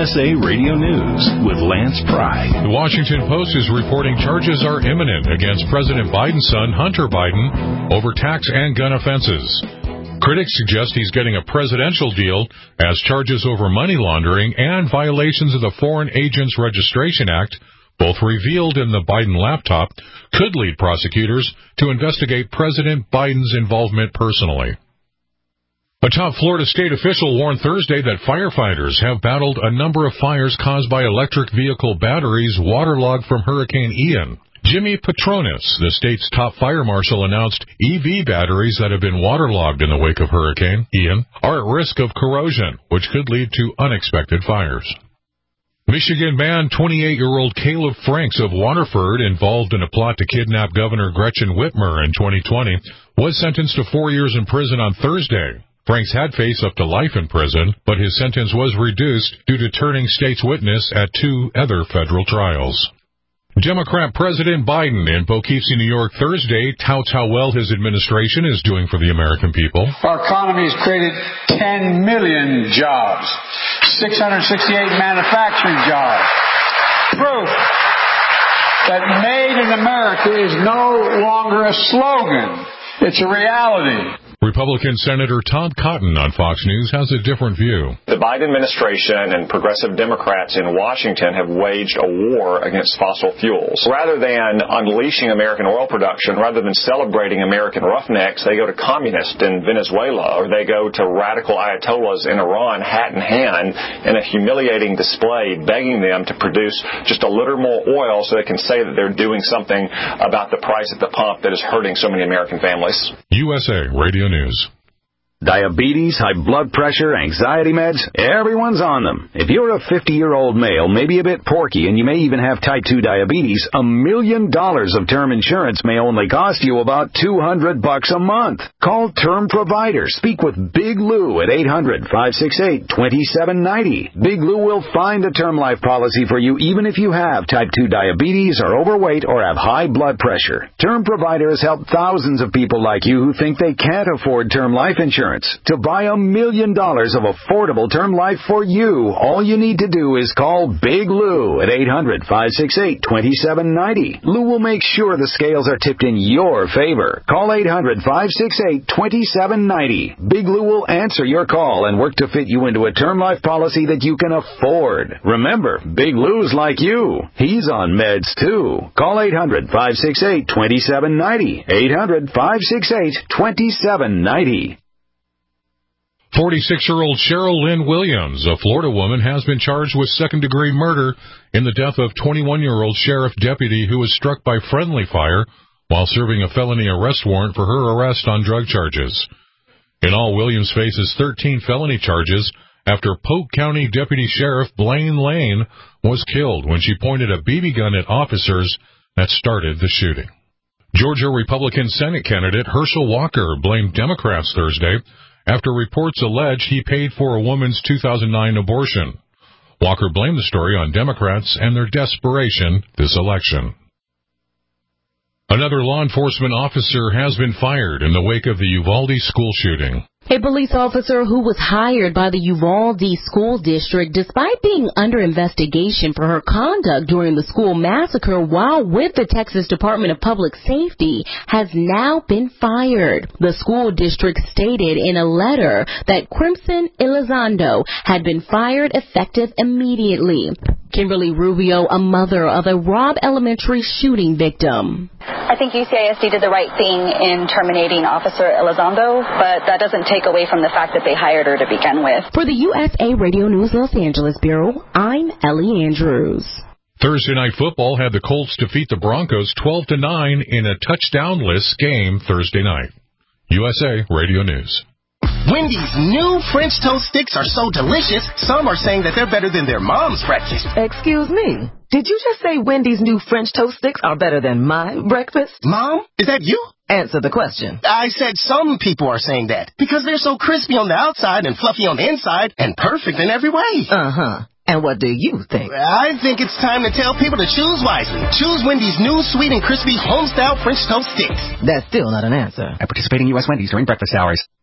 USA Radio News with Lance Pry. The Washington Post is reporting charges are imminent against President Biden's son, Hunter Biden, over tax and gun offenses. Critics suggest he's getting a presidential deal as charges over money laundering and violations of the Foreign Agents Registration Act, both revealed in the Biden laptop, could lead prosecutors to investigate President Biden's involvement personally. A top Florida state official warned Thursday that firefighters have battled a number of fires caused by electric vehicle batteries waterlogged from Hurricane Ian. Jimmy Patronis, the state's top fire marshal, announced EV batteries that have been waterlogged in the wake of Hurricane Ian are at risk of corrosion, which could lead to unexpected fires. Michigan man 28-year-old Caleb Franks of Waterford, involved in a plot to kidnap Governor Gretchen Whitmer in 2020, was sentenced to 4 years in prison on Thursday. Franks had faced up to life in prison, but his sentence was reduced due to turning state's witness at 2 other federal trials. Democrat President Biden in Poughkeepsie, New York, Thursday touts how well his administration is doing for the American people. Our economy has created 10 million jobs, 668 manufacturing jobs. Proof that made in America is no longer a slogan. It's a reality. Republican Senator Tom Cotton on Fox News has a different view. The Biden administration and progressive Democrats in Washington have waged a war against fossil fuels. Rather than unleashing American oil production, rather than celebrating American roughnecks, they go to communists in Venezuela, or they go to radical ayatollahs in Iran hat in hand in a humiliating display begging them to produce just a little more oil so they can say that they're doing something about the price at the pump that is hurting so many American families. USA Radio News. Diabetes, high blood pressure, anxiety meds, everyone's on them. If you're a 50-year-old male, maybe a bit porky, and you may even have type 2 diabetes, $1 million of term insurance may only cost you about $200 a month. Call Term Provider. Speak with Big Lou at 800-568-2790. Big Lou will find a term life policy for you even if you have type 2 diabetes, are overweight, or have high blood pressure. Term Provider has helped thousands of people like you who think they can't afford term life insurance. To buy $1 million of affordable term life for you, all you need to do is call Big Lou at 800-568-2790. Lou will make sure the scales are tipped in your favor. Call 800-568-2790. Big Lou will answer your call and work to fit you into a term life policy that you can afford. Remember, Big Lou's like you. He's on meds too. Call 800-568-2790. 800-568-2790. 46-year-old Cheryl Lynn Williams, a Florida woman, has been charged with second-degree murder in the death of 21-year-old sheriff deputy who was struck by friendly fire while serving a felony arrest warrant for her arrest on drug charges. In all, Williams faces 13 felony charges after Polk County Deputy Sheriff Blaine Lane was killed when she pointed a BB gun at officers that started the shooting. Georgia Republican Senate candidate Herschel Walker blamed Democrats Thursday after reports allege he paid for a woman's 2009 abortion. Walker blamed the story on Democrats and their desperation this election. Another law enforcement officer has been fired in the wake of the Uvalde school shooting. A police officer who was hired by the Uvalde School District despite being under investigation for her conduct during the school massacre while with the Texas Department of Public Safety has now been fired. The school district stated in a letter that Crimson Elizondo had been fired effective immediately. Kimberly Rubio, a mother of a Robb Elementary shooting victim. I think UCISD did the right thing in terminating Officer Elizondo, but that doesn't take away from the fact that they hired her to begin with. For the USA Radio News Los Angeles Bureau, I'm Ellie Andrews. Thursday Night Football had the Colts defeat the Broncos 12-9 in a touchdown-less game Thursday night. USA Radio News. Wendy's new French toast sticks are so delicious, some are saying that they're better than their mom's breakfast. Excuse me. Did you just say Wendy's new French toast sticks are better than my breakfast? Mom, is that you? Answer the question. I said some people are saying that because they're so crispy on the outside and fluffy on the inside and perfect in every way. Uh-huh. And what do you think? I think it's time to tell people to choose wisely. Choose Wendy's new sweet and crispy home-style French toast sticks. That's still not an answer. At participating U.S. Wendy's during breakfast hours.